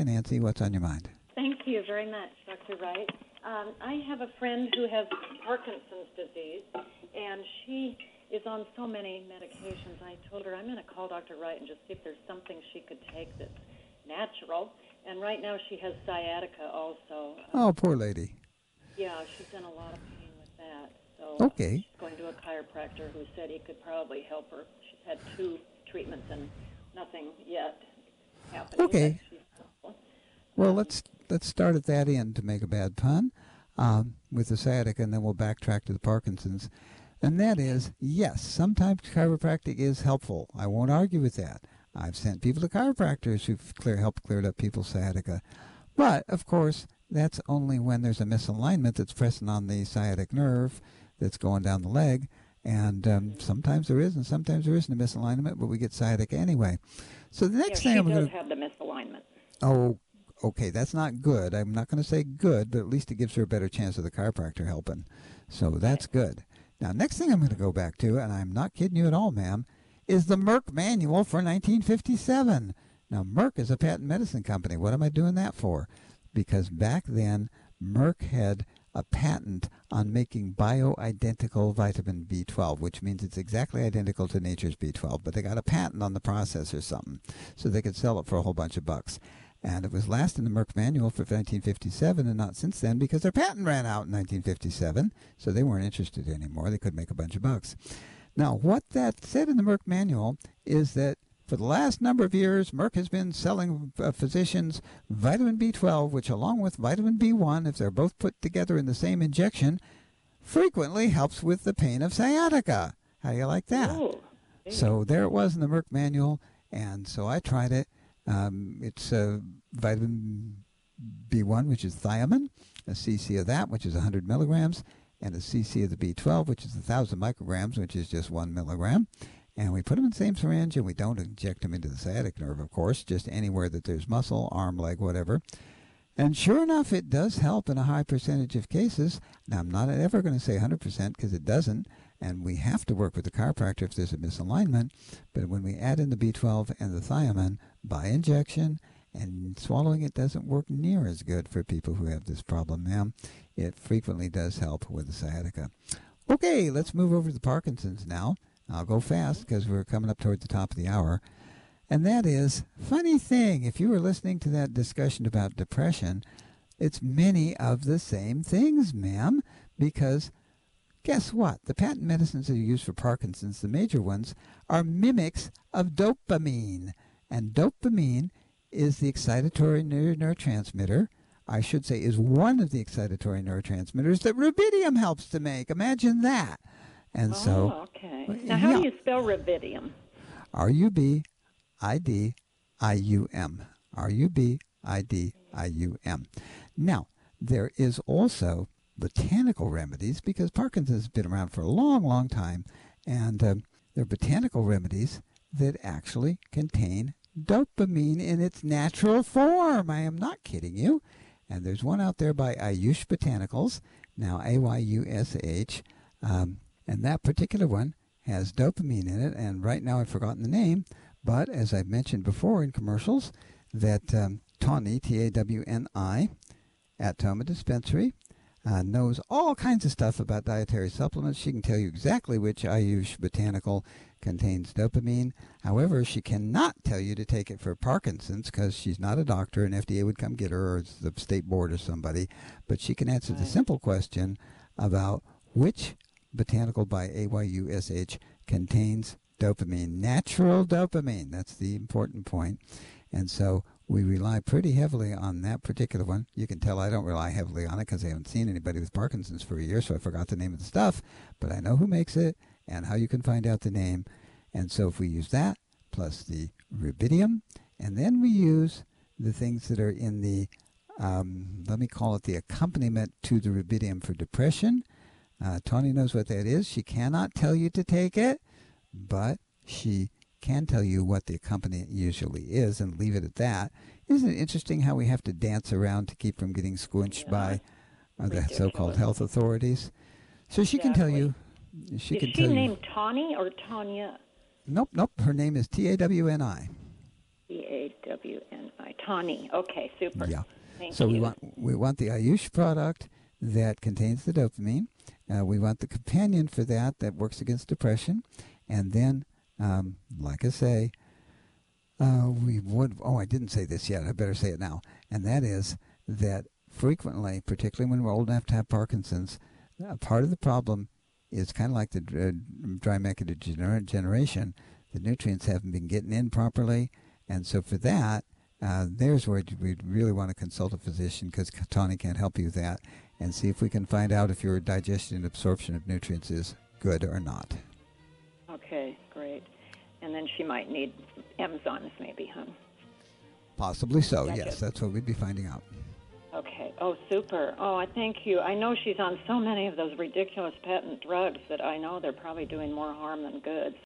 Nancy, what's on your mind? Thank you very much, Dr. Wright. I have a friend who has Parkinson's disease, and she is on so many medications. I told her I'm going to call Dr. Wright and just see if there's something she could take that's natural. And right now she has sciatica also. Oh, poor lady. Yeah, she's in a lot of pain with that. So Okay. she's going to a chiropractor who said he could probably help her. She's had 2 treatments and nothing yet happening. Okay. Well, let's start at that end to make a bad pun with the sciatica, and then we'll backtrack to the Parkinson's. And that is, yes, sometimes chiropractic is helpful. I won't argue with that. I've sent people to chiropractors who've helped clear up people's sciatica. But, of course, that's only when there's a misalignment that's pressing on the sciatic nerve that's going down the leg. And sometimes there is and sometimes there isn't a misalignment, but we get sciatica anyway. So the next thing I'm going to... She does have the misalignment. Oh, okay, that's not good. I'm not going to say good, but at least it gives her a better chance of the chiropractor helping. So that's good. Now, next thing I'm going to go back to, and I'm not kidding you at all, ma'am, is the Merck manual for 1957. Now, Merck is a patent medicine company. What am I doing that for? Because back then, Merck had a patent on making bioidentical vitamin B12, which means it's exactly identical to nature's B12, but they got a patent on the process or something, so they could sell it for a whole bunch of bucks. And it was last in the Merck manual for 1957 and not since then because their patent ran out in 1957, so they weren't interested anymore. They could make a bunch of bucks. Now, what that said in the Merck manual is that for the last number of years, Merck has been selling physicians vitamin B12, which along with vitamin B1, if they're both put together in the same injection, frequently helps with the pain of sciatica. How do you like that? Oh, so there it was in the Merck manual, and so I tried it. It's vitamin B1, which is thiamine, a cc of that, which is 100 milligrams, and a cc of the B12, which is 1,000 micrograms, which is just 1 milligram. And we put them in the same syringe, and we don't inject them into the sciatic nerve, of course, just anywhere that there's muscle, arm, leg, whatever. And sure enough, it does help in a high percentage of cases. Now, I'm not ever going to say 100% because it doesn't, and we have to work with the chiropractor if there's a misalignment. But when we add in the B12 and the thiamine by injection, and swallowing it doesn't work near as good for people who have this problem, ma'am. It frequently does help with the sciatica. Okay, let's move over to the Parkinson's now. I'll go fast because we're coming up toward the top of the hour. And that is, funny thing, if you were listening to that discussion about depression, it's many of the same things, ma'am, because guess what? The patent medicines that are used for Parkinson's, the major ones, are mimics of dopamine. And dopamine is the excitatory neurotransmitter, I should say is one of the excitatory neurotransmitters that rubidium helps to make. Imagine that. And okay. Now, how do you spell rubidium? Rubidium. Rubidium. Now, there is also botanical remedies, because Parkinson's has been around for a long, long time, and there are botanical remedies that actually contain dopamine in its natural form. I am not kidding you. And there's one out there by Ayush Botanicals, now Ayush, and that particular one has dopamine in it, and right now I've forgotten the name, but as I've mentioned before in commercials, that Tawny, Tawni, at Toma Dispensary, knows all kinds of stuff about dietary supplements. She can tell you exactly which Ayush Botanical contains dopamine. However, she cannot tell you to take it for Parkinson's because she's not a doctor and FDA would come get her, or it's the state board or somebody. But she can answer the simple question about which botanical by Ayush contains dopamine, natural dopamine. That's the important point. And so we rely pretty heavily on that particular one. You can tell I don't rely heavily on it because I haven't seen anybody with Parkinson's for a year, so I forgot the name of the stuff. But I know who makes it and how you can find out the name. And so if we use that plus the rubidium, and then we use the things that are in the, let me call it the accompaniment to the rubidium for depression. Tony knows what that is. She cannot tell you to take it, but she can tell you what the accompaniment usually is and leave it at that. Isn't it interesting how we have to dance around to keep from getting squinched by the so-called health authorities? So she can tell you. Is she named Tawny or Tanya? Nope. Her name is Tawni. Tawni. Tawni, Tawny. Okay, super. Yeah. Thank So you. we want the Ayush product that contains the dopamine. We want the companion for that works against depression. And then, like I say, we would. Oh, I didn't say this yet. I better say it now. And that is that frequently, particularly when we're old enough to have Parkinson's, part of the problem is kind of like the dry macular degeneration. The nutrients haven't been getting in properly, and so for that, there's where we'd really want to consult a physician, because Tawny can't help you with that, and see if we can find out if your digestion and absorption of nutrients is good or not. Okay, great. And then she might need Amazons maybe, huh? Possibly so, Gotcha. yes. That's what we'd be finding out. Okay. Oh, super. Oh, I thank you. I know she's on so many of those ridiculous patent drugs that I know they're probably doing more harm than good.